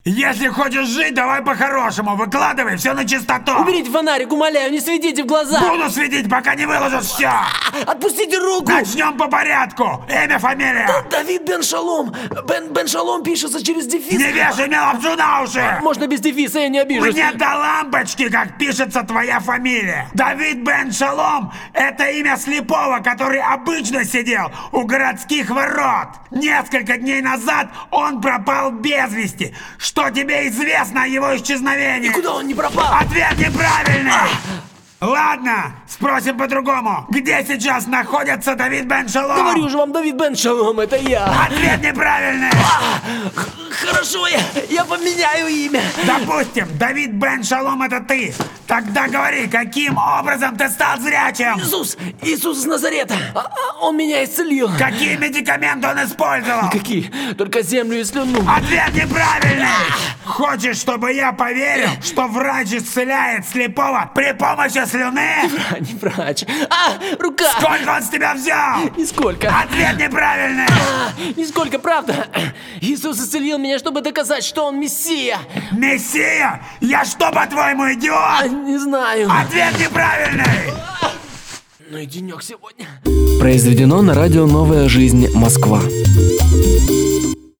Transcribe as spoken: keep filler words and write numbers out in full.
Если хочешь жить, давай по-хорошему. Выкладывай все на чистоту. Уберите фонарик, умоляю, не светите в глаза. Буду светить, пока не выложишь все. Отпустите руку. Начнем по порядку. Имя, фамилия. Давид Бен Шалом. Бен, Бен Шалом пишется через дефис. Не вешай мне лапшу на уши. Можно без дефиса, я не обижусь. Мне до лампочки, как пишется твоя фамилия. Давид Бен Шалом – это имя слепого, который обычно сидел у городских ворот. Несколько дней назад он пропал без вести. Что тебе известно о его исчезновении? Никуда он не пропал. Ответ неправильный. Ладно, спросим по-другому. Где сейчас находится Давид Бен Шалом? Говорю же вам, Давид Бен Шалом, это я. Ответ неправильный. Хорошо, я, я поменяю имя. Допустим, Давид Бен Шалом это ты. Тогда говори, каким образом ты стал зрячим? Иисус, Иисус из Назарета. А, а, он меня исцелил. Какие медикаменты он использовал? Какие? Только землю и слюну. Ответ неправильный. Хочешь, чтобы я поверил, что врач исцеляет слепого при помощи слюны? Не врач. А, рука. Сколько он с тебя взял? Нисколько. Ответ неправильный. А, нисколько, правда. Иисус исцелил меня, чтобы доказать, что он Мессия. Мессия? Я что, по-твоему, идиот? Не знаю. Ответ неправильный. Ну и денек сегодня. Произведено на радио «Новая жизнь. Москва».